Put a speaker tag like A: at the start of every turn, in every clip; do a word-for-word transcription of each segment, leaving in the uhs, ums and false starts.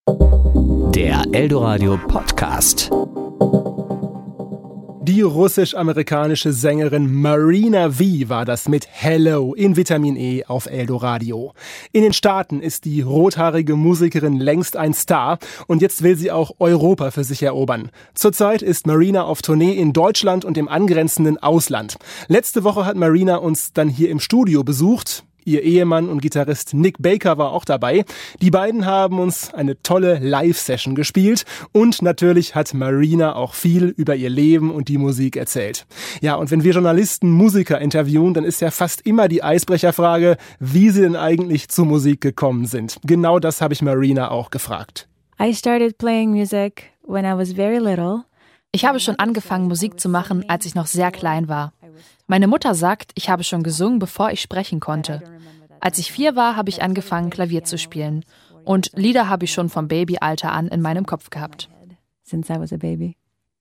A: Der Eldoradio Podcast.
B: Die russisch-amerikanische Sängerin Marina V. war das mit Hello in Vitamin E auf Eldoradio. In den Staaten ist die rothaarige Musikerin längst ein Star und jetzt will sie auch Europa für sich erobern. Zurzeit ist Marina auf Tournee in Deutschland und im angrenzenden Ausland. Letzte Woche hat Marina uns dann hier im Studio besucht. Ihr Ehemann und Gitarrist Nick Baker war auch dabei. Die beiden haben uns eine tolle Live-Session gespielt und natürlich hat Marina auch viel über ihr Leben und die Musik erzählt. Ja, und wenn wir Journalisten Musiker interviewen, dann ist ja fast immer die Eisbrecherfrage, wie sie denn eigentlich zur Musik gekommen sind. Genau das habe ich Marina auch gefragt.
C: I started playing music when I was very little.
D: Ich habe schon angefangen, Musik zu machen, als ich noch sehr klein war. Meine Mutter sagt, ich habe schon gesungen, bevor ich sprechen konnte. Als ich vier war, habe ich angefangen, Klavier zu spielen. Und Lieder habe ich schon vom Babyalter an in meinem Kopf gehabt.
C: Since I was a baby.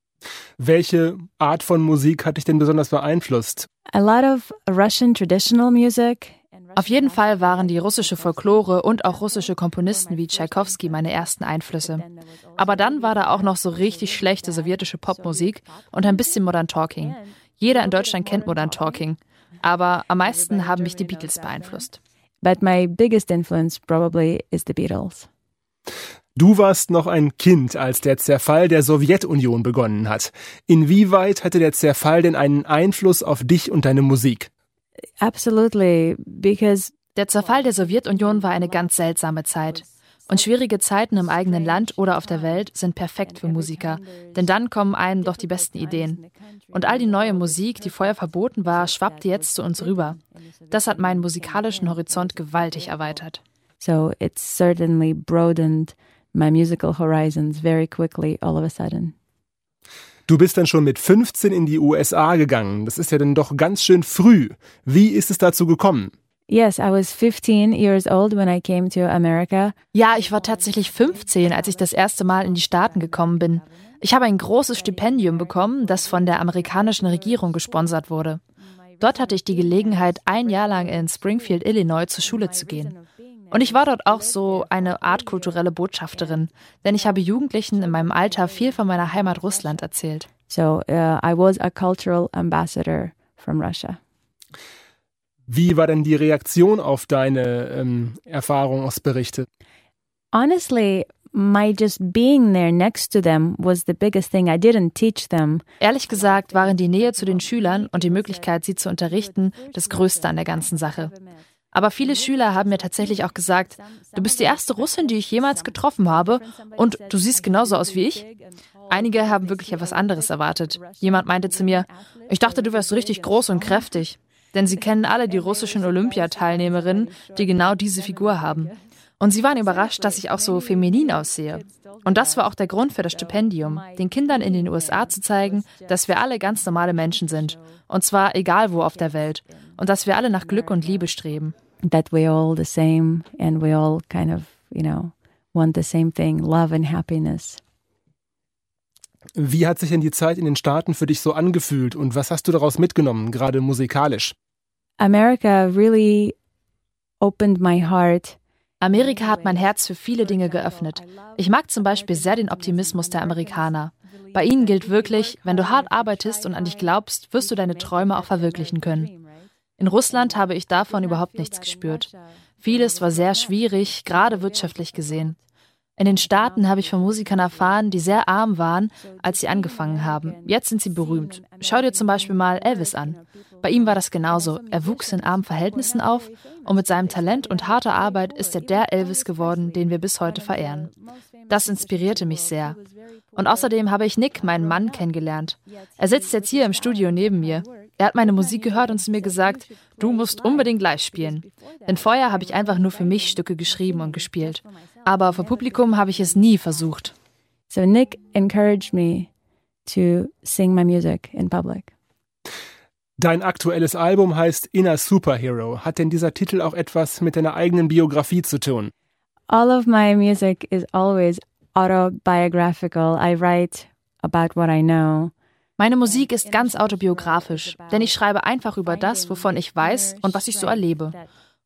B: Welche Art von Musik hat dich denn besonders beeinflusst?
C: A lot of Russian traditional music.
D: Auf jeden Fall waren die russische Folklore und auch russische Komponisten wie Tschaikowski meine ersten Einflüsse. Aber dann war da auch noch so richtig schlechte sowjetische Popmusik und ein bisschen Modern Talking. Jeder in Deutschland kennt Modern Talking, aber am meisten haben mich die Beatles beeinflusst.
C: But my biggest influence probably is the Beatles.
B: Du warst noch ein Kind, als der Zerfall der Sowjetunion begonnen hat. Inwieweit hatte der Zerfall denn einen Einfluss auf dich und deine Musik?
C: Absolutely, because
D: der Zerfall der Sowjetunion war eine ganz seltsame Zeit. Und schwierige Zeiten im eigenen Land oder auf der Welt sind perfekt für Musiker, denn dann kommen einem doch die besten Ideen. Und all die neue Musik, die vorher verboten war, schwappte jetzt zu uns rüber. Das hat meinen musikalischen Horizont gewaltig erweitert.
C: So it's certainly broadened my musical horizons very quickly all of a sudden.
B: Du bist dann schon mit fünfzehn in die U S A gegangen. Das ist ja dann doch ganz schön früh. Wie ist es dazu gekommen?
C: Yes, I was fifteen years old when I came to America.
D: Ja, ich war tatsächlich fünfzehn, als ich das erste Mal in die Staaten gekommen bin. Ich habe ein großes Stipendium bekommen, das von der amerikanischen Regierung gesponsert wurde. Dort hatte ich die Gelegenheit, ein Jahr lang in Springfield, Illinois, zur Schule zu gehen. Und ich war dort auch so eine Art kulturelle Botschafterin, denn ich habe Jugendlichen in meinem Alter viel von meiner Heimat Russland erzählt.
C: So uh, I was a cultural ambassador from Russia.
B: Wie war denn die Reaktion auf deine ähm, Erfahrungsberichte?
C: Honestly, my just being there next to them was the biggest thing. I didn't teach them.
D: Ehrlich gesagt waren die Nähe zu den Schülern und die Möglichkeit, sie zu unterrichten, das Größte an der ganzen Sache. Aber viele Schüler haben mir tatsächlich auch gesagt, du bist die erste Russin, die ich jemals getroffen habe und du siehst genauso aus wie ich. Einige haben wirklich etwas anderes erwartet. Jemand meinte zu mir, ich dachte, du wärst richtig groß und kräftig. Denn sie kennen alle die russischen Olympiateilnehmerinnen, die genau diese Figur haben. Und sie waren überrascht, dass ich auch so feminin aussehe. Und das war auch der Grund für das Stipendium, den Kindern in den U S A zu zeigen, dass wir alle ganz normale Menschen sind. Und zwar egal wo auf der Welt. Und dass wir alle nach Glück und Liebe streben.
C: That we all the same and we all kind of, you know, want the same thing, love and happiness.
B: Wie hat sich denn die Zeit in den Staaten für dich so angefühlt und was hast du daraus mitgenommen, gerade musikalisch?
C: America really opened my heart.
D: Amerika hat mein Herz für viele Dinge geöffnet. Ich mag zum Beispiel sehr den Optimismus der Amerikaner. Bei ihnen gilt wirklich, wenn du hart arbeitest und an dich glaubst, wirst du deine Träume auch verwirklichen können. In Russland habe ich davon überhaupt nichts gespürt. Vieles war sehr schwierig, gerade wirtschaftlich gesehen. In den Staaten habe ich von Musikern erfahren, die sehr arm waren, als sie angefangen haben. Jetzt sind sie berühmt. Schau dir zum Beispiel mal Elvis an. Bei ihm war das genauso. Er wuchs in armen Verhältnissen auf und mit seinem Talent und harter Arbeit ist er der Elvis geworden, den wir bis heute verehren. Das inspirierte mich sehr. Und außerdem habe ich Nick, meinen Mann, kennengelernt. Er sitzt jetzt hier im Studio neben mir. Er hat meine Musik gehört und zu mir gesagt, du musst unbedingt live spielen. Denn vorher habe ich einfach nur für mich Stücke geschrieben und gespielt. Aber vor Publikum habe ich es nie versucht.
C: So Nick encouraged me to sing my music in public.
B: Dein aktuelles Album heißt Inner Superhero. Hat denn dieser Titel auch etwas mit deiner eigenen Biografie zu tun?
C: All of my music is always autobiographical. I write about what I know.
D: Meine Musik ist ganz autobiografisch, denn ich schreibe einfach über das, wovon ich weiß und was ich so erlebe.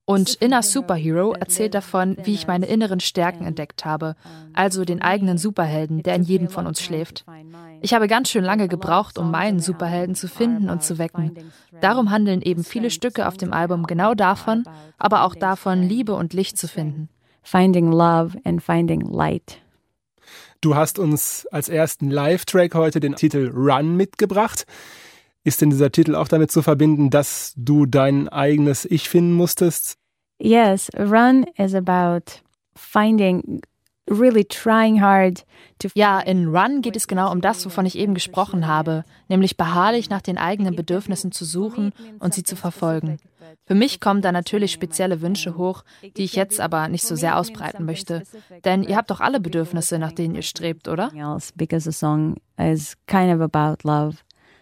D: Und Inner Superhero erzählt davon, wie ich meine inneren Stärken entdeckt habe, also den eigenen Superhelden, der in jedem von uns schläft. Ich habe ganz schön lange gebraucht, um meinen Superhelden zu finden und zu wecken. Darum handeln eben viele Stücke auf dem Album genau davon, aber auch davon, Liebe und Licht zu finden.
C: Finding love and finding light.
B: Du hast uns als ersten Live-Track heute den Titel Run mitgebracht. Ist denn dieser Titel auch damit zu verbinden, dass du dein eigenes Ich finden musstest?
C: Yes, Run is about finding, really trying hard to...
D: Ja, in Run geht es genau um das, wovon ich eben gesprochen habe, nämlich beharrlich nach den eigenen Bedürfnissen zu suchen und sie zu verfolgen. Für mich kommen da natürlich spezielle Wünsche hoch, die ich jetzt aber nicht so sehr ausbreiten möchte. Denn ihr habt doch alle Bedürfnisse, nach denen ihr strebt, oder?
C: Because the song is kind of about love.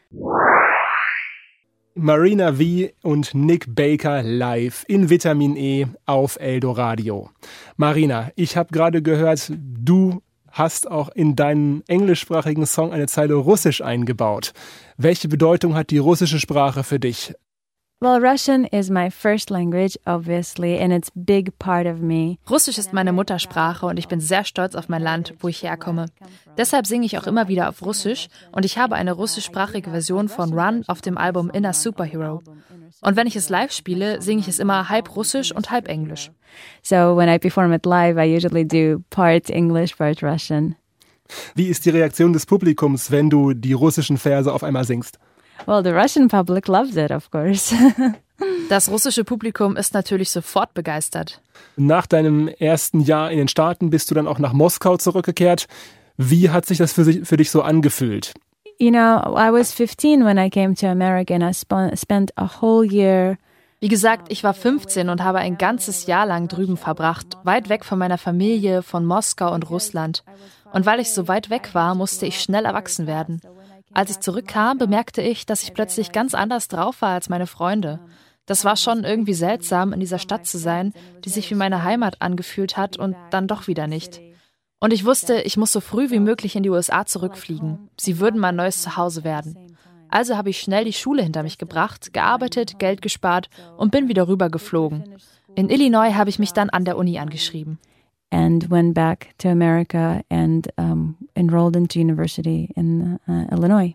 B: Marina V. und Nick Baker live in Vitamin E auf Eldoradio. Marina, ich habe gerade gehört, du hast auch in deinen englischsprachigen Song eine Zeile Russisch eingebaut. Welche Bedeutung hat die russische Sprache für dich?
C: Well, Russian is my first language, obviously, and it's a big part of me.
D: Russisch ist meine Muttersprache und ich bin sehr stolz auf mein Land, wo ich herkomme. Deshalb singe ich auch immer wieder auf Russisch und ich habe eine russischsprachige Version von Run auf dem Album Inner Superhero. Und wenn ich es live spiele, singe ich es immer halb Russisch und halb Englisch.
C: So when I perform it live, I usually do part English, part Russian.
B: Wie ist die Reaktion des Publikums, wenn du die russischen Verse auf einmal singst?
C: Well, the Russian public loves it, of course.
D: Das russische Publikum ist natürlich sofort begeistert.
B: Nach deinem ersten Jahr in den Staaten bist du dann auch nach Moskau zurückgekehrt. Wie hat sich das für, sich, für dich so angefühlt?
C: You know, I was fifteen when I came to America and I sp- spent a whole year.
D: Wie gesagt, ich war fünfzehn und habe ein ganzes Jahr lang drüben verbracht, weit weg von meiner Familie, von Moskau und Russland. Und weil ich so weit weg war, musste ich schnell erwachsen werden. Als ich zurückkam, bemerkte ich, dass ich plötzlich ganz anders drauf war als meine Freunde. Das war schon irgendwie seltsam, in dieser Stadt zu sein, die sich wie meine Heimat angefühlt hat und dann doch wieder nicht. Und ich wusste, ich muss so früh wie möglich in die U S A zurückfliegen. Sie würden mein neues Zuhause werden. Also habe ich schnell die Schule hinter mich gebracht, gearbeitet, Geld gespart und bin wieder rüber geflogen. In Illinois habe ich mich dann an der Uni angeschrieben.
C: And went back to America and um, enrolled into university in uh, Illinois.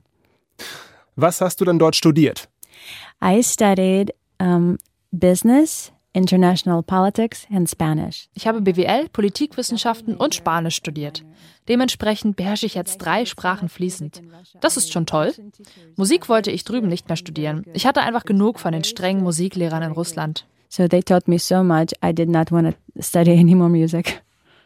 B: Was hast du dann dort studiert?
C: I studied um, business, international politics and Spanish.
D: Ich habe B W L, Politikwissenschaften und Spanisch studiert. Dementsprechend beherrsche ich jetzt drei Sprachen fließend. Das ist schon toll. Musik wollte ich drüben nicht mehr studieren. Ich hatte einfach genug von den strengen Musiklehrern in Russland.
C: So they taught me so much, I did not want to study any more music.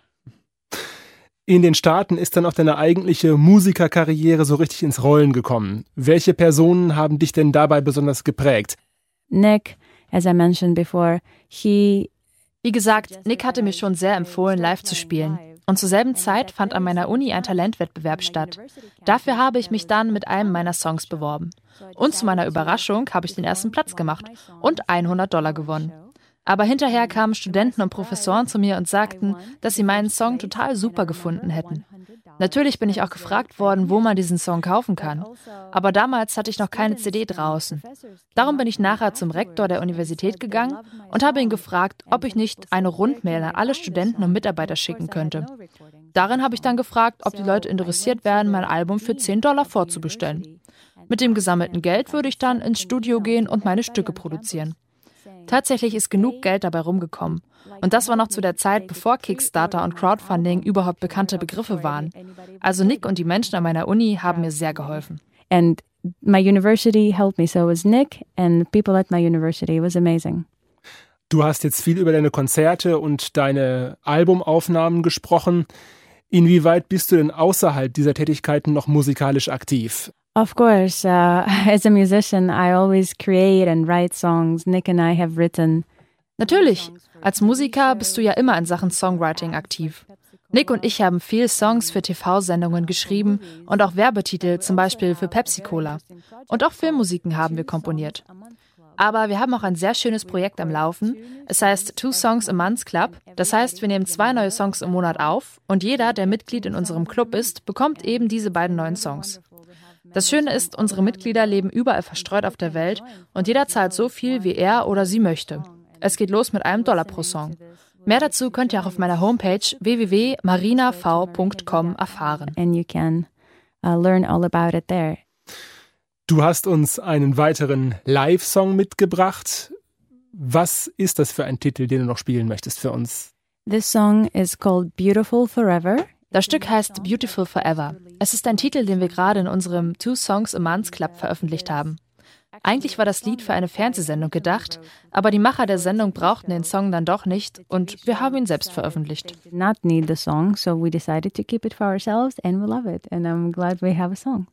B: In den Staaten ist dann auch deine eigentliche Musikerkarriere so richtig ins Rollen gekommen. Welche Personen haben dich denn dabei besonders geprägt?
C: Nick, as I mentioned before, he...
D: Wie gesagt, Nick hatte mir schon sehr empfohlen, live zu spielen. Und zur selben Zeit fand an meiner Uni ein Talentwettbewerb statt. Dafür habe ich mich dann mit einem meiner Songs beworben. Und zu meiner Überraschung habe ich den ersten Platz gemacht und hundert Dollar gewonnen. Aber hinterher kamen Studenten und Professoren zu mir und sagten, dass sie meinen Song total super gefunden hätten. Natürlich bin ich auch gefragt worden, wo man diesen Song kaufen kann. Aber damals hatte ich noch keine C D draußen. Darum bin ich nachher zum Rektor der Universität gegangen und habe ihn gefragt, ob ich nicht eine Rundmail an alle Studenten und Mitarbeiter schicken könnte. Darin habe ich dann gefragt, ob die Leute interessiert wären, mein Album für zehn Dollar vorzubestellen. Mit dem gesammelten Geld würde ich dann ins Studio gehen und meine Stücke produzieren. Tatsächlich ist genug Geld dabei rumgekommen. Und das war noch zu der Zeit, bevor Kickstarter und Crowdfunding überhaupt bekannte Begriffe waren. Also Nick und die Menschen an meiner Uni haben mir sehr geholfen.
C: And my university helped me, so it was Nick and people at my university. It was amazing.
B: Du hast jetzt viel über deine Konzerte und deine Albumaufnahmen gesprochen. Inwieweit bist du denn außerhalb dieser Tätigkeiten noch musikalisch aktiv?
C: Of course, uh, as a musician, I always create and write songs. Nick and I have written.
D: Natürlich. Als Musiker bist du ja immer in Sachen Songwriting aktiv. Nick und ich haben viel Songs für T V-Sendungen geschrieben und auch Werbetitel, zum Beispiel für Pepsi-Cola. Und auch Filmmusiken haben wir komponiert. Aber wir haben auch ein sehr schönes Projekt am Laufen. Es heißt Two Songs a Month Club. Das heißt, wir nehmen zwei neue Songs im Monat auf und jeder, der Mitglied in unserem Club ist, bekommt eben diese beiden neuen Songs. Das Schöne ist, unsere Mitglieder leben überall verstreut auf der Welt und jeder zahlt so viel, wie er oder sie möchte. Es geht los mit einem Dollar pro Song. Mehr dazu könnt ihr auch auf meiner Homepage w w w punkt marina v punkt com erfahren.
C: And you can uh, learn all about it there.
B: Du hast uns einen weiteren Live-Song mitgebracht. Was ist das für ein Titel, den du noch spielen möchtest für uns?
C: This song is called Beautiful Forever.
D: Das Stück heißt Beautiful Forever. Es ist ein Titel, den wir gerade in unserem Two Songs a Month Club veröffentlicht haben. Eigentlich war das Lied für eine Fernsehsendung gedacht, aber die Macher der Sendung brauchten den Song dann doch nicht und wir haben ihn selbst veröffentlicht.
C: Did not need the song, so we decided to keep it for ourselves and we love it. And I'm glad we have a song.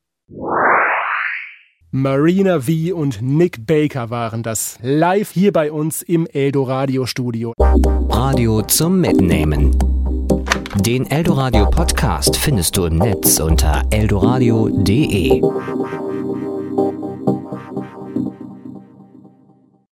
B: Marina V. und Nick Baker waren das live hier bei uns im Eldoradio Studio.
A: Radio zum Mitnehmen. Den Eldoradio Podcast findest du im Netz unter eldoradio punkt de.